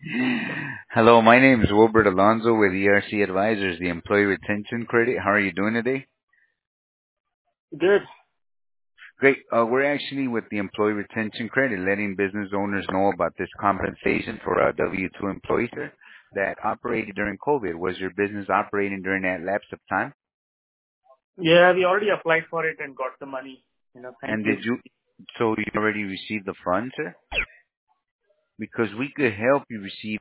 Hello, my name is Wilbert Alonzo with ERC Advisors, the Employee Retention Credit. How are you doing today? Good. Great. We're actually with the Employee Retention Credit, letting business owners know about this compensation for W-2 employees sir, that operated during COVID. Was your business operating during that lapse of time? Yeah, we already applied for it and got the money. Thank And you. so you already received the funds, sir? Because we could help you receive